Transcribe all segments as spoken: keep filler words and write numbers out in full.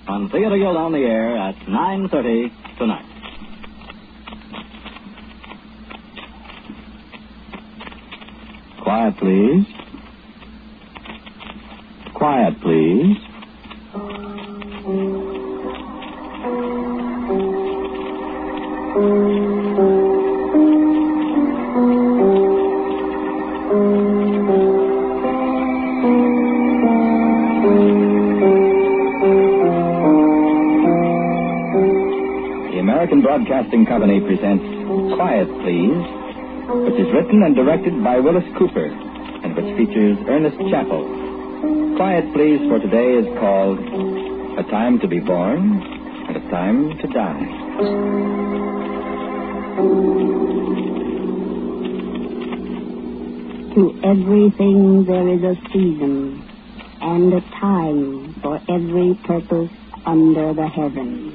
on Theater Guild on the Air at nine thirty tonight. Quiet, please. Quiet, please. The American Broadcasting Company presents Quiet, Please, which is written and directed by Willis Cooper, and which features Ernest Chappell. Quiet, Please, for today is called A Time to Be Born and A Time to Die. To everything there is a season and a time for every purpose under the heaven.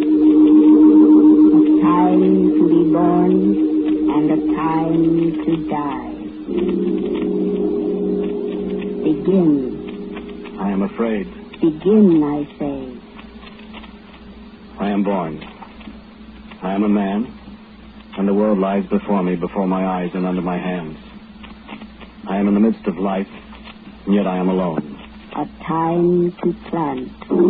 A time to be born and a time to die. Begin. I am afraid. Begin, I say. I am born. I am a man, and the world lies before me, before my eyes and under my hands. I am in the midst of life, and yet I am alone. A time to plant.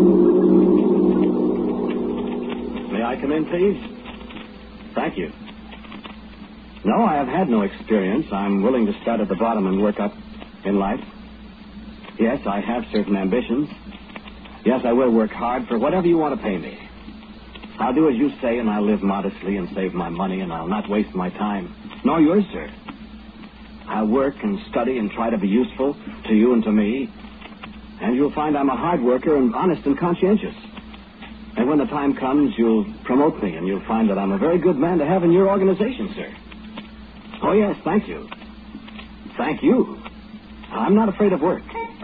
May I come in, please? Thank you. No, I have had no experience. I'm willing to start at the bottom and work up in life. Yes, I have certain ambitions. Yes, I will work hard for whatever you want to pay me. I'll do as you say, and I'll live modestly and save my money, and I'll not waste my time. Nor yours, sir. I'll work and study and try to be useful to you and to me. And you'll find I'm a hard worker and honest and conscientious. And when the time comes, you'll promote me, and you'll find that I'm a very good man to have in your organization, sir. Oh, yes, thank you. Thank you. I'm not afraid of work.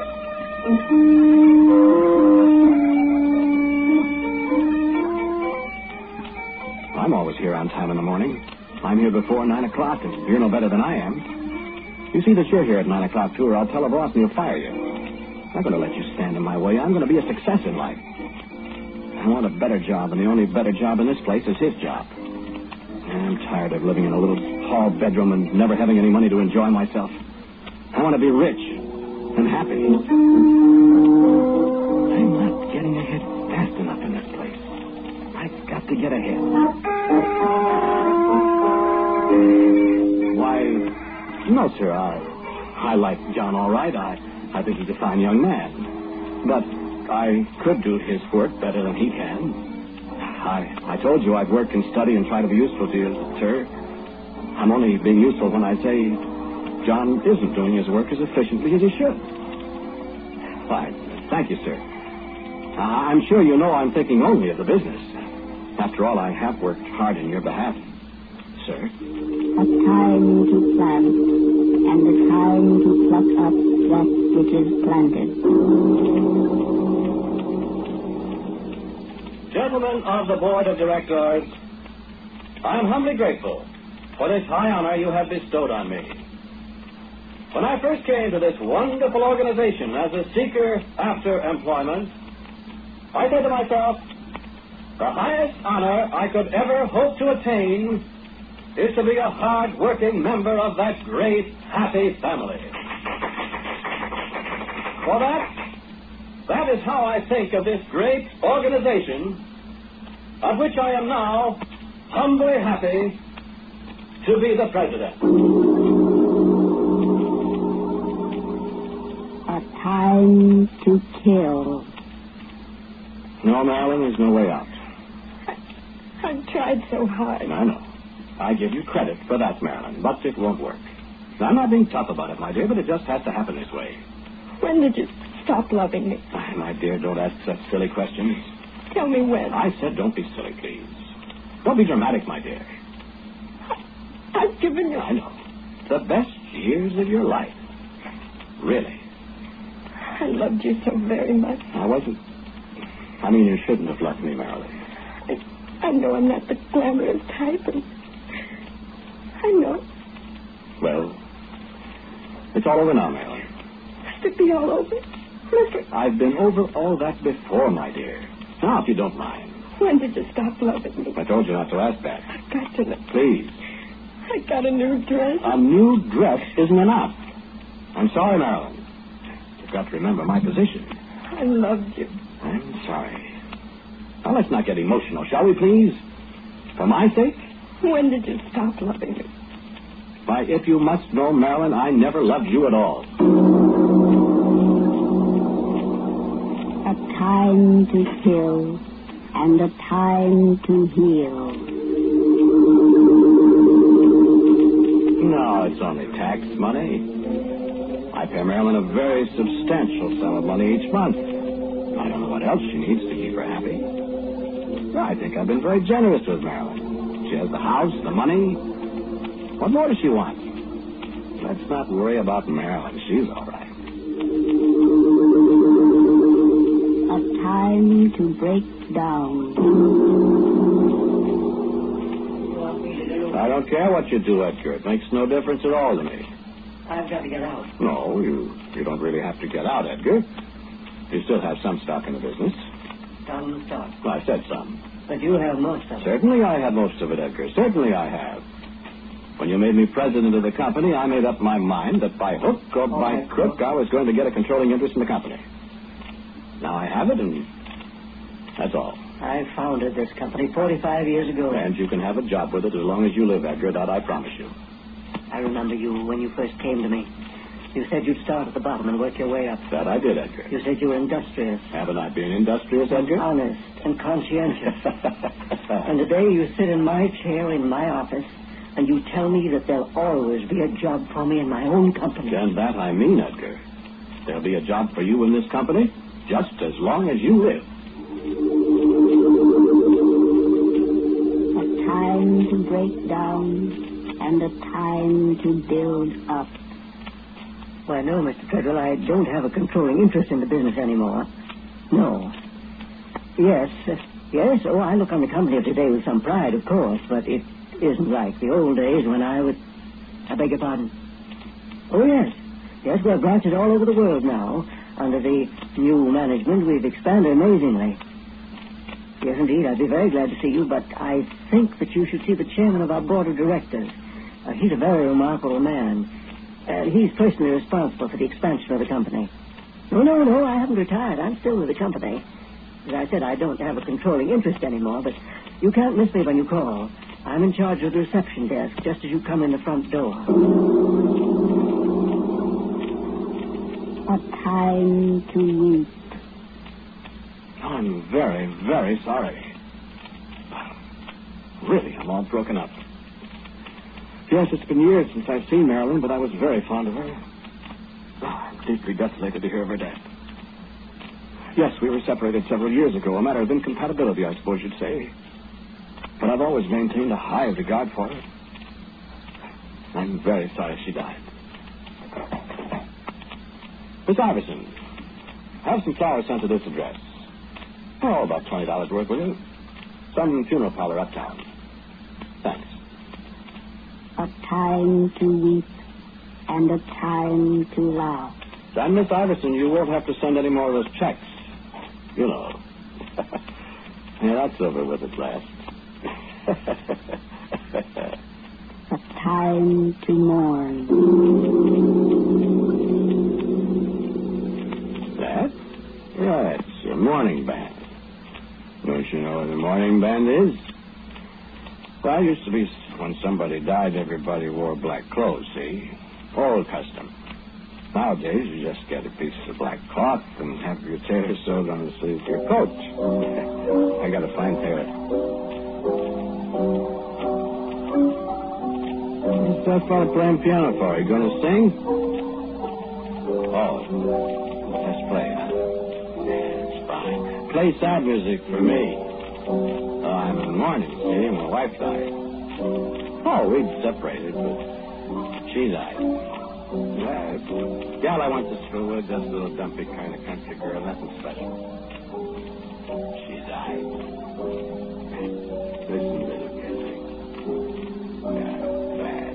I'm always here on time in the morning. I'm here before nine o'clock, and you're no better than I am. You see that you're here at nine o'clock, too, or I'll tell the boss and he'll fire you. I'm not going to let you stand in my way. I'm going to be a success in life. I want a better job, and the only better job in this place is his job. I'm tired of living in a little hall bedroom and never having any money to enjoy myself. I want to be rich and happy. I'm not getting ahead fast enough in this place. I've got to get ahead. Why, no, sir. I, I like John all right. I, I think he's a fine young man. But I could do his work better than he can. I, I told you I'd work and study and try to be useful to you, sir. I'm only being useful when I say John isn't doing his work as efficiently as he should. Fine. Thank you, sir. I'm sure you know I'm thinking only of the business. After all, I have worked hard in your behalf, sir. A time to plant and a time to pluck up that which is planted. Gentlemen of the Board of Directors, I am humbly grateful for this high honor you have bestowed on me. When I first came to this wonderful organization as a seeker after employment, I said to myself, the highest honor I could ever hope to attain is to be a hard-working member of that great, happy family. For that, that is how I think of this great organization, of which I am now humbly happy to be the president. A time to kill. No, Marilyn, there's no way out. I've tried so hard. I know. I give you credit for that, Marilyn, but it won't work. Now, I'm not being tough about it, my dear, but it just has to happen this way. When did you stop loving me? Ah, my dear, don't ask such silly questions. Tell me when. I said don't be silly, please. Don't be dramatic, my dear. I've given you... I know. The best years of your life. Really. I loved you so very much. I wasn't... I mean, you shouldn't have left me, Marilyn. I, I know I'm not the glamorous type, and I know. Well, it's all over now, Marilyn. Must it be all over? Listen. I've been over all that before, my dear. Now, Now, if you don't mind. When did you stop loving me? I told you not to ask that. I've got to know. Please. I got a new dress. A new dress isn't enough. I'm sorry, Marilyn. You've got to remember my position. I loved you. I'm sorry. Now, let's not get emotional, shall we, please? For my sake? When did you stop loving me? Why, if you must know, Marilyn, I never loved you at all. A time to kill and a time to heal. No, it's only tax money. I pay Marilyn a very substantial sum of money each month. I don't know what else she needs to keep her happy. I think I've been very generous with Marilyn. She has the house, the money. What more does she want? Let's not worry about Marilyn. She's all right. A time to break down. I don't care what you do, Edgar. It makes no difference at all to me. I've got to get out. No, you, you don't really have to get out, Edgar. You still have some stock in the business. Some stock. Well, I said some. But you have most of it. Certainly I have most of it, Edgar. Certainly I have. When you made me president of the company, I made up my mind that by hook or Oh, by I crook, see. I was going to get a controlling interest in the company. Now I have it, and that's all. I founded this company forty-five years ago. And you can have a job with it as long as you live, Edgar. That I promise you. I remember you when you first came to me. You said you'd start at the bottom and work your way up. That I did, Edgar. You said you were industrious. Haven't I been industrious, Edgar? Honest and conscientious. And today you sit in my chair in my office and you tell me that there'll always be a job for me in my own company. And that I mean, Edgar. There'll be a job for you in this company just as long as you live. A time to break down and a time to build up. Why, no, Mister Treadwell, I don't have a controlling interest in the business anymore. No. Yes, uh, yes, oh, I look on the company of today with some pride, of course, but it isn't like the old days when I was... I beg your pardon? Oh, yes. Yes, we have branches all over the world now. Under the new management, we've expanded amazingly. Yes, indeed, I'd be very glad to see you, but I think that you should see the chairman of our board of directors. Uh, he's a very remarkable man. Uh, he's personally responsible for the expansion of the company. No, no, no, I haven't retired. I'm still with the company. As I said, I don't have a controlling interest anymore, but you can't miss me when you call. I'm in charge of the reception desk, just as you come in the front door. A time to weep. I'm very, very sorry. Really, I'm all broken up. Yes, it's been years since I've seen Marilyn, but I was very fond of her. Oh, I'm deeply desolated to hear of her death. Yes, we were separated several years ago, a matter of incompatibility, I suppose you'd say. But I've always maintained a high regard for her. I'm very sorry she died. Miss Iverson, have some flowers sent to this address. Oh, about twenty dollars worth, will you? Some funeral parlor uptown. Thanks. A time to weep and a time to laugh. And Miss Iverson, you won't have to send any more of those checks. You know. Yeah, that's over with at last. A time to mourn. That? Yeah, it's a morning band. Don't you know what a morning band is? Well, it used to be when somebody died, everybody wore black clothes, see? Old custom. Nowadays, you just get a piece of black cloth and have your tailor sewed on the sleeve of your coat. I got a fine tailor. What's that fellow playing piano for? Are you going to sing? Oh, let's play, huh? Yeah, it's fine. Play sad music for me. Oh, I'm in mourning, see? My wife died. Oh, we'd separated, but she died. Yeah, gal I went to school with, just a little dumpy kind of country girl, nothing special. She died. Listen, little music. Yeah, bad.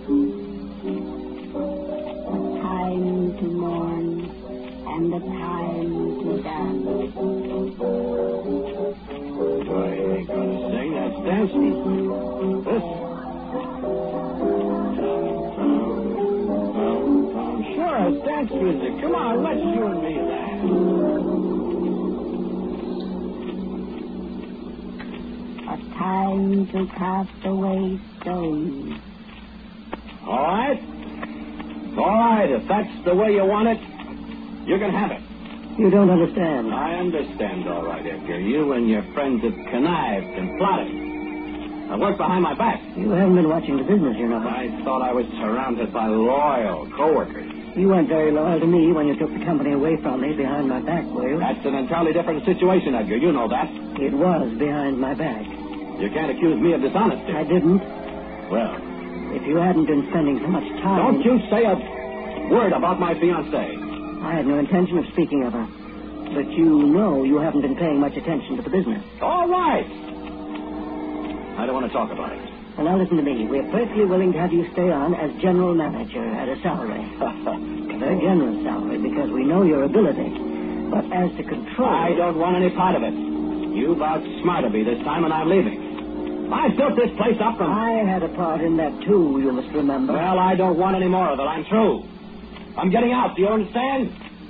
A time to mourn and a time to dance. whiskey. This. Sure, it's dance music. Come on, let's you and me dance. A time to cast away stones. All right. All right, if that's the way you want it, you can have it. You don't understand. I understand, all right, Edgar. You and your friends have connived and plotted. I worked behind my back. You haven't been watching the business, you know. I thought I was surrounded by loyal co-workers. You weren't very loyal to me when you took the company away from me behind my back, were you? That's an entirely different situation, Edgar. You know that. It was behind my back. You can't accuse me of dishonesty. I didn't. Well, if you hadn't been spending so much time... Don't you say a word about my fiancée. I had no intention of speaking of her. But you know you haven't been paying much attention to the business. All right. I don't want to talk about it. Well, now listen to me. We're perfectly willing to have you stay on as general manager at a salary. A very generous salary because we know your ability. But as to control... I don't want any part of it. You've outsmarted me this time and I'm leaving. I built this place up from... I had a part in that too, you must remember. Well, I don't want any more of it. I'm through. I'm getting out. Do you understand?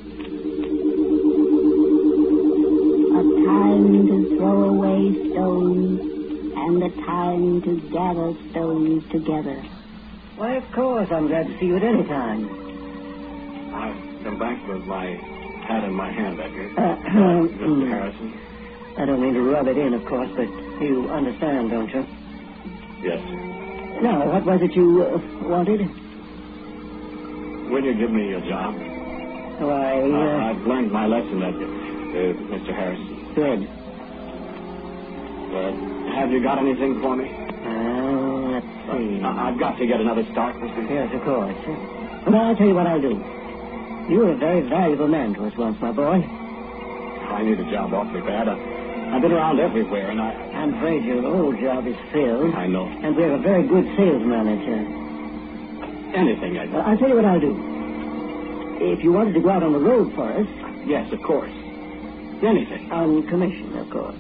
A time to throw away stones and a time to gather stones together. Why, of course. I'm glad to see you at any time. I've come back with my hat in my hand, Edgar. Uh, uh, Mister Harrison. I don't mean to rub it in, of course, but you understand, don't you? Yes. Now, what was it you uh, wanted? Will you give me a job? Why, uh... uh, I've learned my lesson, Edgar, uh, Mister Harrison. Good. Well, have you got anything for me? Uh, let's see. Uh, I've got to get another start, Mister Yes, of course. Well, I'll tell you what I'll do. You were a very valuable man to us once, my boy. I need a job awfully bad. I, I've been around everywhere, and I... I'm afraid your old job is filled. I know. And we have a very good sales manager. Anything, Edgar. Well, I'll tell you what I'll do. If you wanted to go out on the road for us... Yes, of course. Anything. On commission, of course.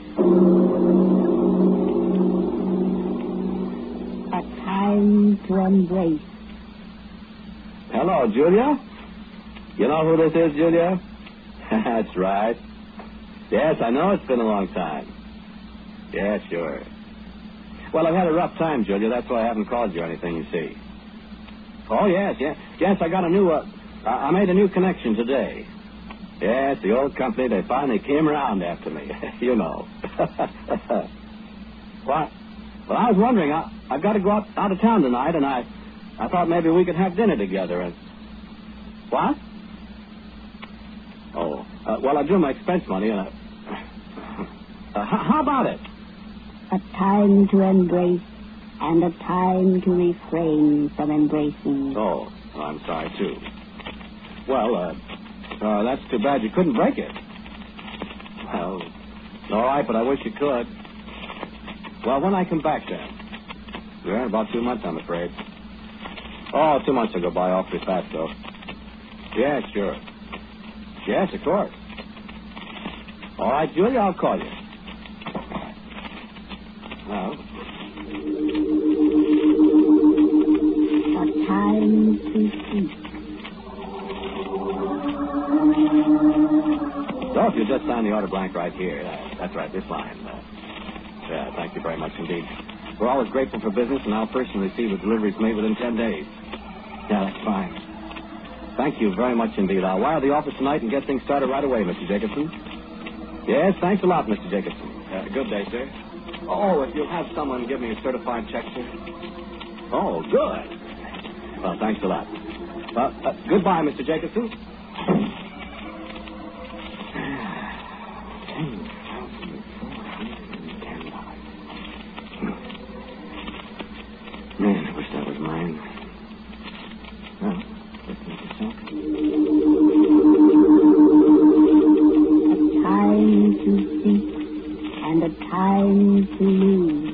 A time to embrace. Hello, Julia. You know who this is, Julia? That's right. Yes, I know it's been a long time. Yeah, sure. Well, I've had a rough time, Julia. That's why I haven't called you or anything, you see. Oh, yes, yes. Yes, I got a new... Uh, I made a new connection today. Yes, the old company, they finally came around after me. You know. What? Well, I was wondering, I, I've got to go out, out of town tonight, and I I thought maybe we could have dinner together. And What? Oh, uh, well, I drew my expense money, and I... Uh, how, how about it? A time to embrace and a time to refrain from embracing. Oh, well, I'm sorry, too. Well, uh, uh, that's too bad you couldn't break it. Well, all right, but I wish you could. Well, when I come back, then? Yeah, in about two months, I'm afraid. Oh, two months will go by awfully fast, though. Yeah, sure. Yes, of course. All right, Julia, I'll call you. Well. A time to speak. So if you just sign the order blank right here. Uh, that's right, this line. Uh, yeah, thank you very much indeed. We're always grateful for business, and I'll personally see the deliveries made within ten days. Yeah, that's fine. Thank you very much indeed. I'll wire the office tonight and get things started right away, Mister Jacobson. Yes, thanks a lot, Mister Jacobson. Uh, good day, sir. Oh, if you'll have someone give me a certified check, sir. Oh, good. Well, thanks a lot. Well, uh, goodbye, Mister Jacobson. Man, I wish that was mine. Well, let's make it so. A time to seek and a time to lose.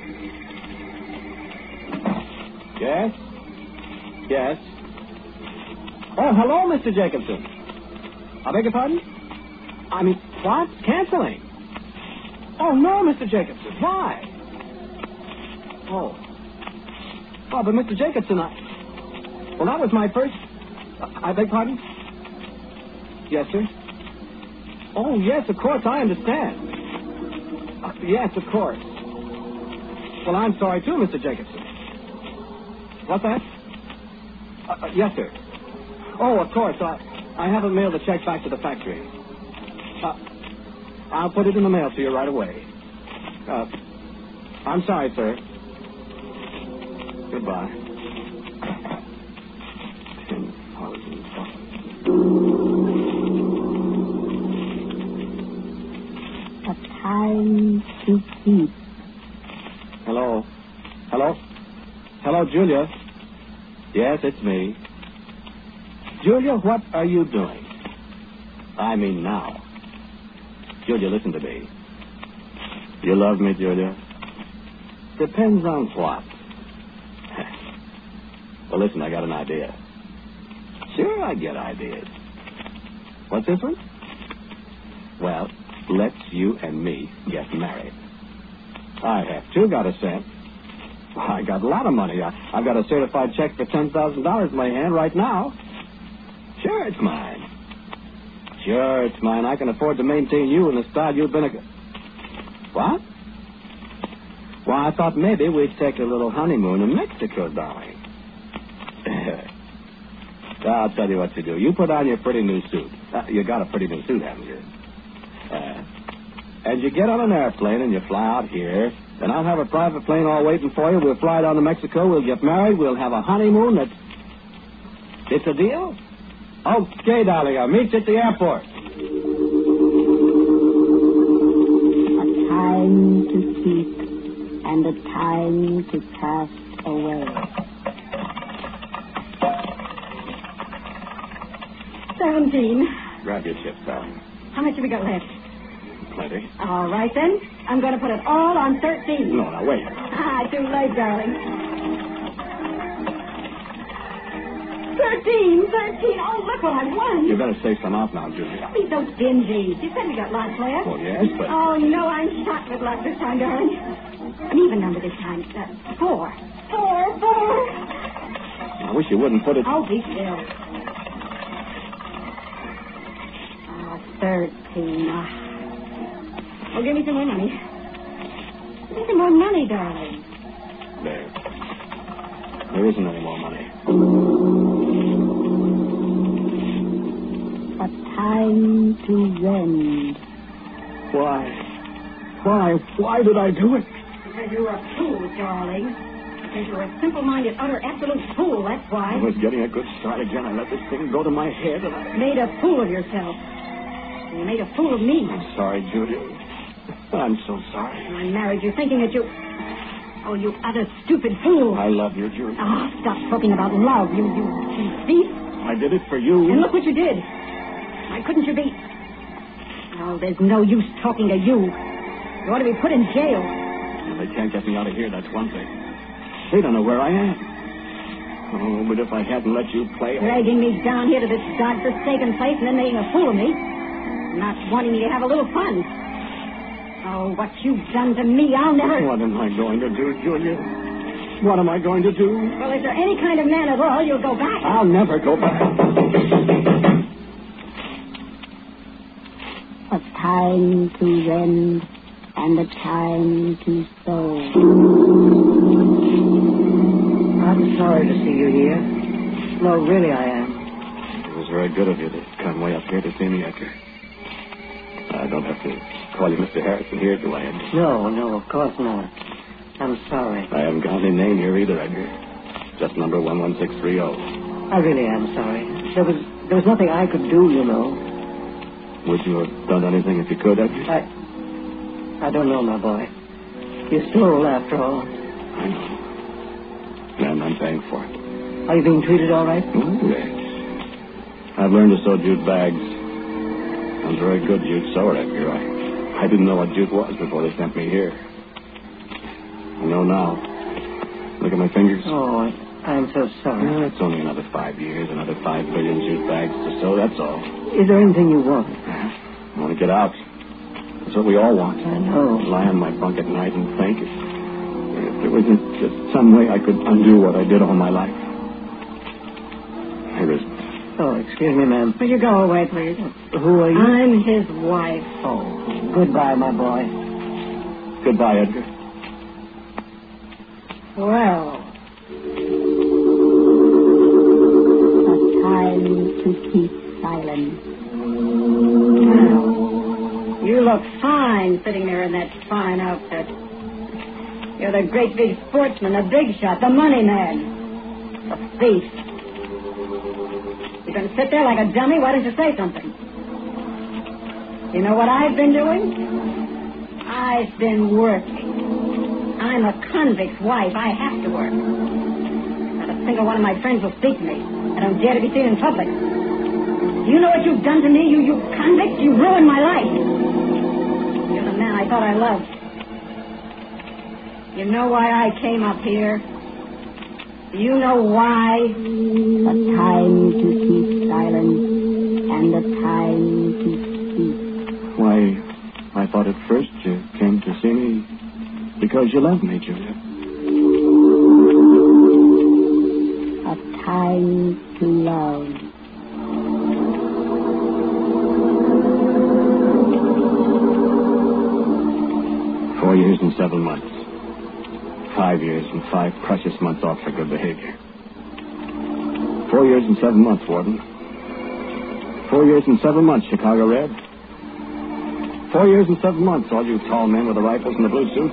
Yes? Yes? Oh, hello, Mister Jacobson. I beg your pardon? I mean, what? Canceling? Oh, no, Mister Jacobson. Why? Oh. Oh, but Mister Jacobson, I... Well, that was my first... I beg pardon? Yes, sir? Oh, yes, of course, I understand. Uh, yes, of course. Well, I'm sorry, too, Mister Jacobson. What's that? Uh, uh, yes, sir. Oh, of course, I, I haven't mailed the check back to the factory. Uh, I'll put it in the mail to you right away. Uh, I'm sorry, sir. Goodbye. Ten thousand dollars. A time to keep. Hello? Hello? Hello, Julia? Yes, it's me. Julia, what are you doing? I mean now. Julia, listen to me. You love me, Julia? Depends on what. Well, listen, I got an idea. Sure, I get ideas. What's this one? Well, let's you and me get married. I have too got a cent. I got a lot of money. I, I've got a certified check for ten thousand dollars in my hand right now. Sure, it's mine. Sure, it's mine. I can afford to maintain you in the style you've been a... What? Well, I thought maybe we'd take a little honeymoon in Mexico, darling. I'll tell you what to do. You put on your pretty new suit. Uh, you got a pretty new suit, haven't you? Uh, and you get on an airplane and you fly out here. Then I'll have a private plane all waiting for you. We'll fly down to Mexico. We'll get married. We'll have a honeymoon. That's... It's a deal? Okay, darling. I'll meet you at the airport. A time to keep and a time to pass away. Seventeen. Grab your chips, darling. How much have we got left? Plenty. All right, then. I'm going to put it all on thirteen. No, now, wait. Ah, too late, darling. Thirteen, thirteen. Oh, look what I won. You better save some off now, Julia. Don't be so stingy. You said we got lots left. Oh, yes, but... Oh, no, I'm shot with luck this time, darling. An even number this time. Uh, four. Four, four. I wish you wouldn't put it... Oh, be still. Oh, thirteen. Oh. Oh, give me some more money. Give me some more money, darling. There. There isn't any more money. A time to rend. Why? Why? Why did I do it? Because you were a fool, darling. Because you were a simple-minded, utter, absolute fool, that's why. I was getting a good start again. I let this thing go to my head and I... Made a fool of yourself. And you made a fool of me. I'm sorry, Julia. I'm so sorry. When I married you, thinking that you... Oh, you utter stupid fool. I love you, Julia. Ah, oh, stop talking about love, you, you, you thief. I did it for you. And look what you did. Why couldn't you be... Oh, there's no use talking to you. You ought to be put in jail. Well, they can't get me out of here, that's one thing. They don't know where I am. Oh, but if I hadn't let you play... Dragging me down here to this godforsaken place and then making a fool of me. Not wanting me to have a little fun. Oh, what you've done to me, I'll never... What am I going to do, Julia? What am I going to do? Well, if you're any kind of man at all, you'll go back. I'll never go back. A time to rend and a time to sow. I'm sorry to see you here. No, really, I am. It was very good of you to come way up here to see me, Edgar. I don't have to call you Mister Harrison here, do I, Edgar? No, no, of course not. I'm sorry. I haven't got any name here either, Edgar. Just number one one six three zero. I really am sorry. There was there was nothing I could do, you know. Would you have done anything if you could, Edgar? I... I don't know, my boy. You stole, after all. I know. And I'm paying for it. Are you being treated all right? Oh, yes. I've learned to sew jute bags. I'm a very good jute sewer, Edgar. I, I didn't know what jute was before they sent me here. I know now. Look at my fingers. Oh, I'm so sorry. Well, it's only another five years, another five billion jute bags to sew, that's all. Is there anything you want? I want to get out. That's what we all want. I know. Lie on my bunk at night and think. If there wasn't just some way I could undo what I did all my life. There isn't. Oh, excuse me, ma'am. Will you go away, please? Who are you? I'm his wife. Oh, goodbye, my boy. Goodbye, Edgar. Well, A time to keep silence. well, you look fine sitting there in that fine outfit. You're the great big sportsman, the big shot, the money man, the thief. You're going to sit there like a dummy? Why don't you say something? You know what I've been doing? I've been working. I'm a convict's wife. I have to work. Not a single one of my friends will speak to me. I don't dare to be seen in public. You know what you've done to me, you, you convict? You ruined my life. You're the man I thought I loved. You know why I came up here? Do you know why? A time to keep silence and a time to speak. Why, I thought at first you came to see me because you loved me, Julia. A time to love. Four years and seven months. Five years and five precious months off for good behavior. Four years and seven months, Warden. Four years and seven months, Chicago Red. Four years and seven months, all you tall men with the rifles and the blue suits.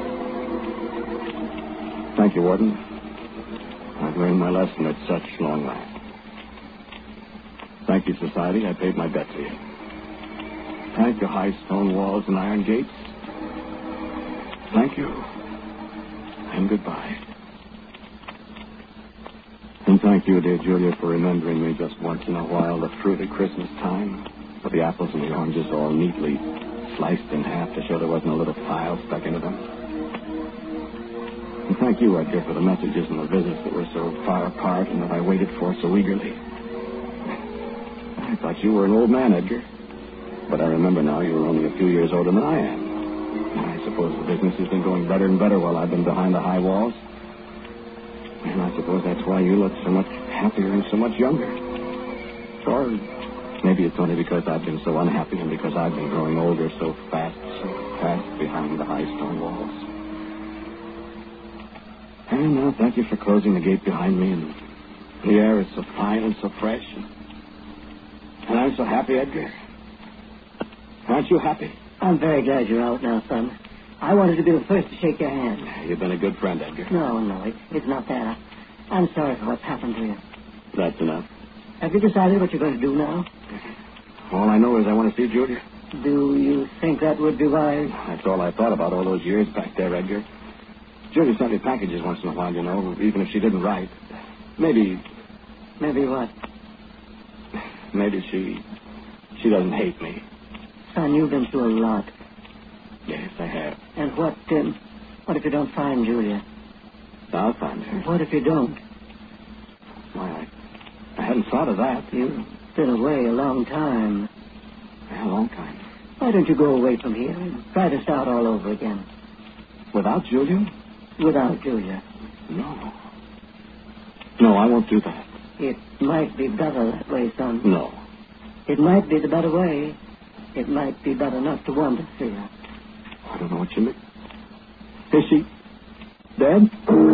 Thank you, Warden. I've learned my lesson at such long last. Thank you, society. I paid my debt to you. Thank you, high stone walls and iron gates. Thank you. And goodbye. And thank you, dear Julia, for remembering me just once in a while, the fruit at Christmas time, with the apples and the oranges all neatly sliced in half to show there wasn't a little file stuck into them. And thank you, Edgar, for the messages and the visits that were so far apart and that I waited for so eagerly. I thought you were an old man, Edgar. But I remember now you were only a few years older than I am. I suppose the business has been going better and better while I've been behind the high walls. And I suppose that's why you look so much happier and so much younger. Or maybe it's only because I've been so unhappy and because I've been growing older so fast, so fast behind the high stone walls. And now thank you for closing the gate behind me, and the air is so fine and so fresh. And I'm so happy, Edgar. Aren't you happy? I'm very glad you're out now, son. I wanted to be the first to shake your hand. You've been a good friend, Edgar. No, no, it, it's not that. I'm sorry for what's happened to you. That's enough. Have you decided what you're going to do now? All I know is I want to see Julia. Do you think that would be wise? That's all I thought about all those years back there, Edgar. Julia sent me packages once in a while, you know, even if she didn't write. Maybe... Maybe what? Maybe she... she doesn't hate me. Son, you've been through a lot. Yes, I have. And what, um, what if you don't find Julia? I'll find her. What if you don't? Why, I, I hadn't thought of that. You've been away a long time. A long time. Why don't you go away from here and try to start all over again? Without Julia? Without Julia. No. No, I won't do that. It might be better that way, son. No. It might be the better way. It might be better not to want to see her. I don't know what you mean. Is she dead?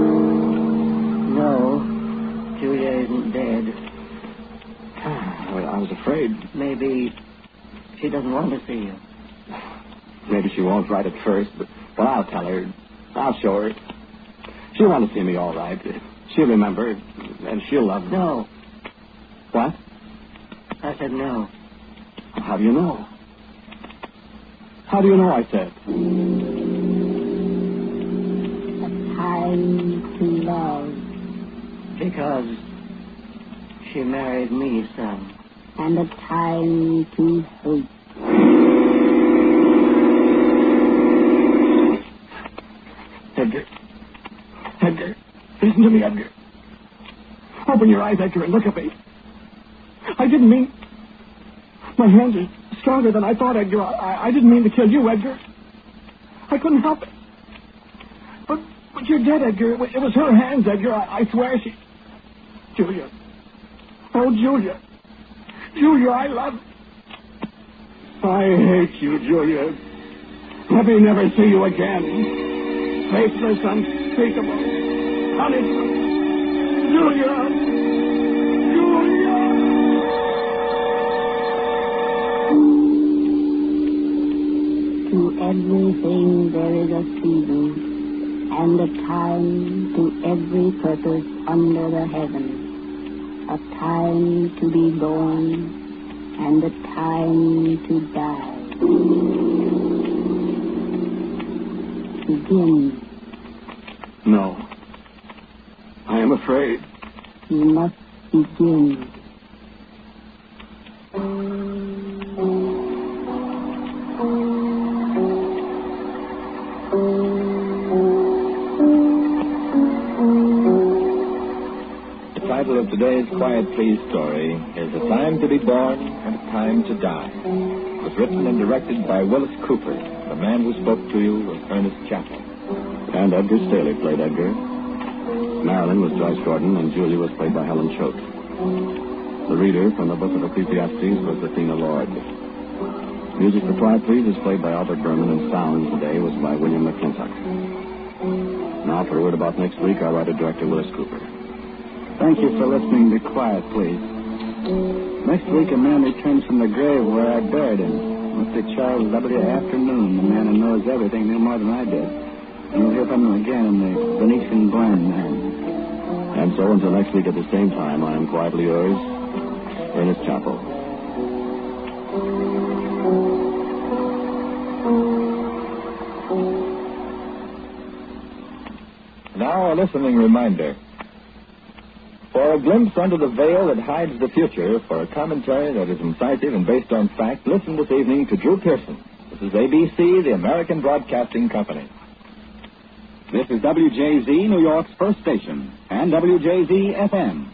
No, Julia isn't dead. Well, I was afraid. Maybe she doesn't want to see you. Maybe she won't right at first, but, but I'll tell her. I'll show her. She'll want to see me all right. She'll remember, and she'll love me. No. What? I said no. How do you know? How do you know, I said? A time to love. Because she married me, son. And a time to hate. Edgar. Edgar. Listen to me, Edgar. Open your eyes, Edgar, and look at me. I didn't mean... My hands are stronger than I thought, Edgar. I, I didn't mean to kill you, Edgar. I couldn't help it. But, but But you're dead, Edgar. It wa- it was her hands, Edgar. I, I swear she... Julia. Oh, Julia. Julia, I love... I hate you, Julia. Let me never see you again. Faithless, unspeakable, punishment. Julia! Julia! To everything there is a season, and a time to every purpose under the heaven. A time to be born, and a time to die. Begin. No. I am afraid. You must begin. The title of today's Quiet Please story is A Time to Be Born and a Time to Die. It was written and directed by Willis Cooper. The man who spoke to you was Ernest Chappell. And Edgar Staley played Edgar. Marilyn was Joyce Gordon, and Julia was played by Helen Choate. The reader from the book of Ecclesiastes was Athena Lord. Music for Quiet Please is played by Albert Berman, and sound today was by William McClintock. Now for a word about next week, our writer-director Willis Cooper. Thank you for listening to Quiet Please. Next week, a man returns from the grave where I buried him. Mister Charles W. Afternoon, the man who knows everything, knew more than I did. And you'll hear from him again in the Venetian Glen man. And so until next week at the same time, I am quietly yours, Ernest Chappell. Now a listening reminder. For a glimpse under the veil that hides the future, for a commentary that is incisive and based on fact, listen this evening to Drew Pearson. This is A B C, the American Broadcasting Company. This is W J Z, New York's first station, and W J Z F M.